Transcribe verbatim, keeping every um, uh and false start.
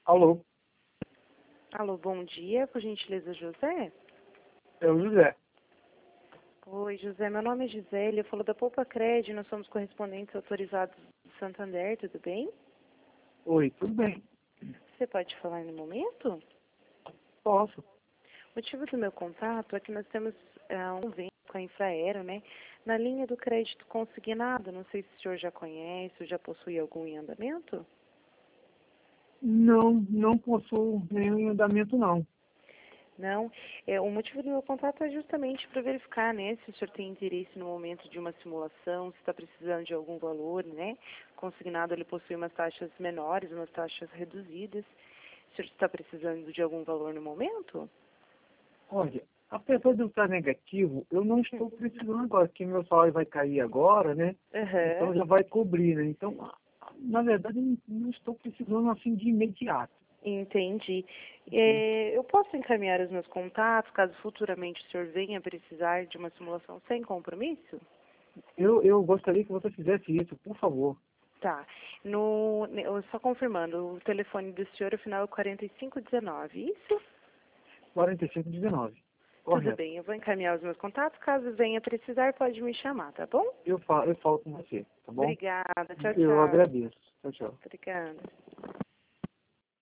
Alô, Alô, bom dia, por gentileza, José? é o José. Oi, José, meu nome é Gisele, eu falo da Poupa Cred, nós somos correspondentes autorizados do Santander, tudo bem? Oi, tudo bem? Você pode falar no momento? Posso. O motivo do meu contato é que nós temos é, um convênio com a Infraero, né, na linha do crédito consignado, não sei se o senhor já conhece ou já possui algum em andamento? Não, não possuo nenhum andamento, não. Não, é, o motivo do meu contato é justamente para verificar, né, se o senhor tem interesse no momento de uma simulação, se está precisando de algum valor, né, consignado ele possui umas taxas menores, umas taxas reduzidas. O senhor está precisando de algum valor no momento? Olha, apesar de eu estar negativo, eu não estou precisando agora, porque meu salário vai cair agora, né? Então Aham, já vai cobrir, né? Então, na verdade, eu não não estou precisando assim de imediato. entendi. Ok? É, eu posso encaminhar os meus contatos, caso futuramente o senhor venha precisar de uma simulação sem compromisso? Eu, eu gostaria que você fizesse isso, por favor. Tá. No, eu só confirmando, o telefone do senhor, o final é quarenta e cinco dezenove, isso? quarenta e cinco dezenove. Tudo Correto. bem, eu vou encaminhar os meus contatos. Caso venha precisar, pode me chamar, tá bom? Eu falo, eu falo com você, tá bom? Obrigada. Tchau, Eu tchau. agradeço. Tchau, tchau. Obrigada.